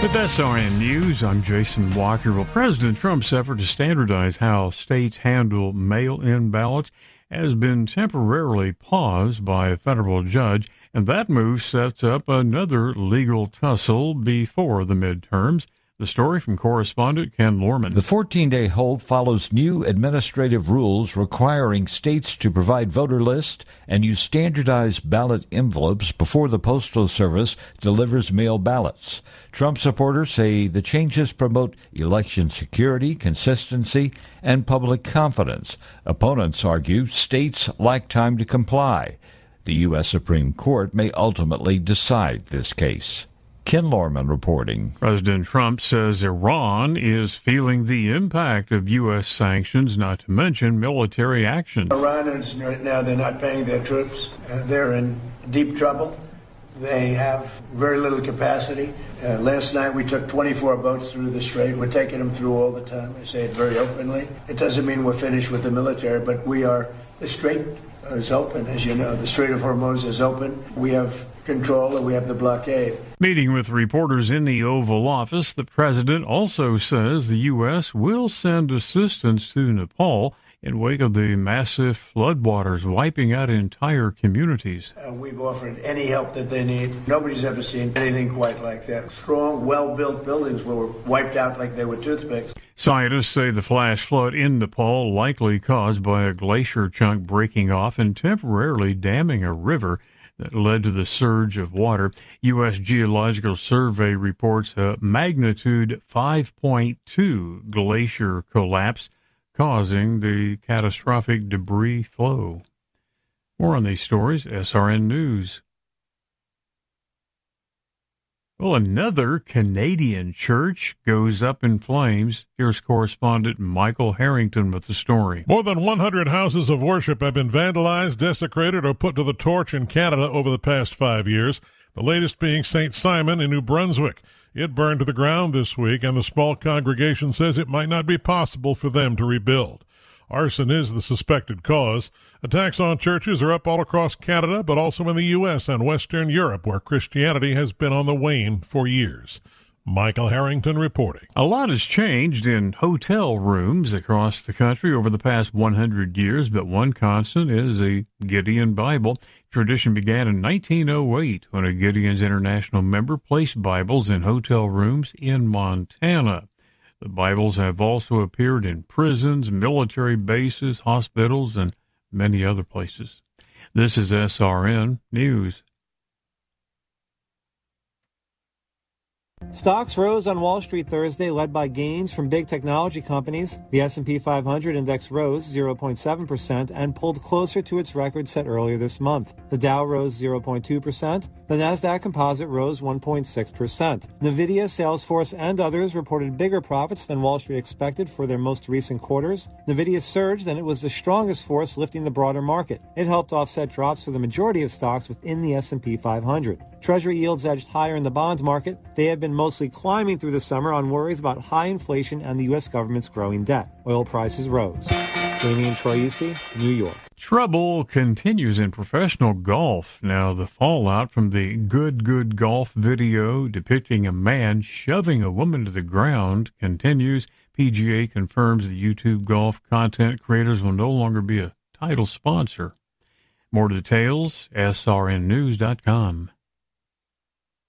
With SRN News, I'm Jason Walker. Well, President Trump's effort to standardize how states handle mail-in ballots has been temporarily paused by a federal judge, and that move sets up another legal tussle before the midterms. The story from correspondent Ken Lorman. The 14-day hold follows new administrative rules requiring states to provide voter lists and use standardized ballot envelopes before the Postal Service delivers mail ballots. Trump supporters say the changes promote election security, consistency, and public confidence. Opponents argue states lack time to comply. The U.S. Supreme Court may ultimately decide this case. Ken Lorman reporting. President Trump says Iran is feeling the impact of U.S. sanctions, not to mention military action. Iran is right now, they're not paying their troops. They're in deep trouble. They have very little capacity. Last night we took 24 boats through the strait. We're taking them through all the time. I say it very openly. It doesn't mean we're finished with the military, but the strait is open, as you know. The Strait of Hormuz is open. We have control and we have the blockade. Meeting with reporters in the Oval Office, the president also says the U.S. will send assistance to Nepal in wake of the massive floodwaters wiping out entire communities. We've offered any help that they need. Nobody's ever seen anything quite like that. Strong, well-built buildings were wiped out like they were toothpicks. Scientists say the flash flood in Nepal likely caused by a glacier chunk breaking off and temporarily damming a river that led to the surge of water. U.S. Geological Survey reports a magnitude 5.2 glacier collapse, causing the catastrophic debris flow. More on these stories, SRN News. Well, another Canadian church goes up in flames. Here's correspondent Michael Harrington with the story. More than 100 houses of worship have been vandalized, desecrated, or put to the torch in Canada over the past 5 years, the latest being St. Simon in New Brunswick. It burned to the ground this week, and the small congregation says it might not be possible for them to rebuild. Arson is the suspected cause. Attacks on churches are up all across Canada, but also in the U.S. and Western Europe, where Christianity has been on the wane for years. Michael Harrington reporting. A lot has changed in hotel rooms across the country over the past 100 years, but one constant is a Gideon Bible. Tradition began in 1908 when a Gideon's International member placed Bibles in hotel rooms in Montana. The Bibles have also appeared in prisons, military bases, hospitals, and many other places. This is SRN News. Stocks rose on Wall Street Thursday, led by gains from big technology companies. The S&P 500 index rose 0.7% and pulled closer to its record set earlier this month. The Dow rose 0.2%. The Nasdaq Composite rose 1.6%. Nvidia, Salesforce, and others reported bigger profits than Wall Street expected for their most recent quarters. Nvidia surged, and it was the strongest force lifting the broader market. It helped offset drops for the majority of stocks within the S&P 500. Treasury yields edged higher in the bond market. They have been mostly climbing through the summer on worries about high inflation and the U.S. government's growing debt. Oil prices rose. Damian Troisi, New York. Trouble continues in professional golf. Now, the fallout from the Good Golf video depicting a man shoving a woman to the ground continues. PGA confirms the YouTube golf content creators will no longer be a title sponsor. More details, srnnews.com.